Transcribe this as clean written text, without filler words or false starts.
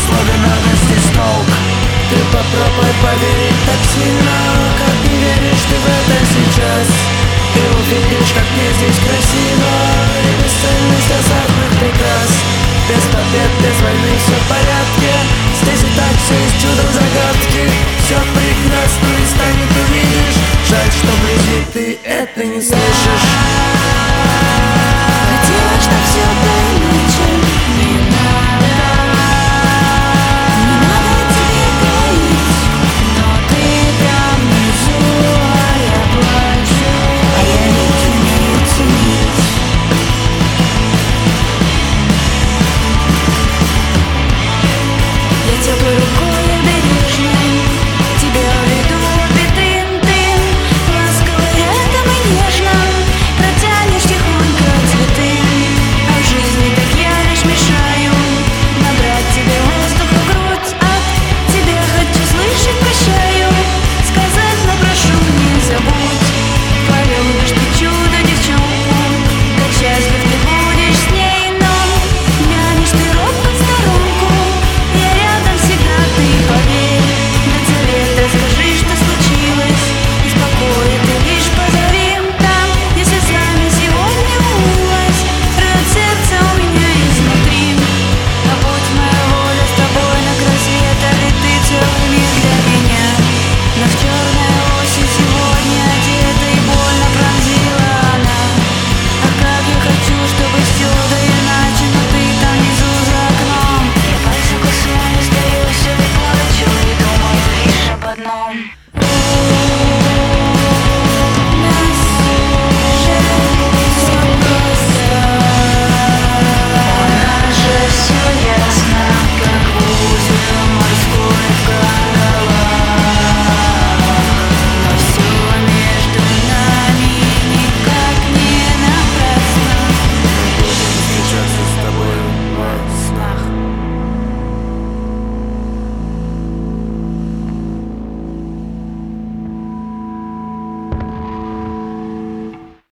Особенности смолк. Ты попробуй поверить так сильно, как не веришь ты в это сейчас. Ты увидишь, как мне здесь красиво, и бесцельность азартных приказ. Без побед, без войны все в порядке. Здесь и так все есть чудом загадки. Все прекрасно и станет, увидишь. Жаль, что вблизи ты это не знаешь.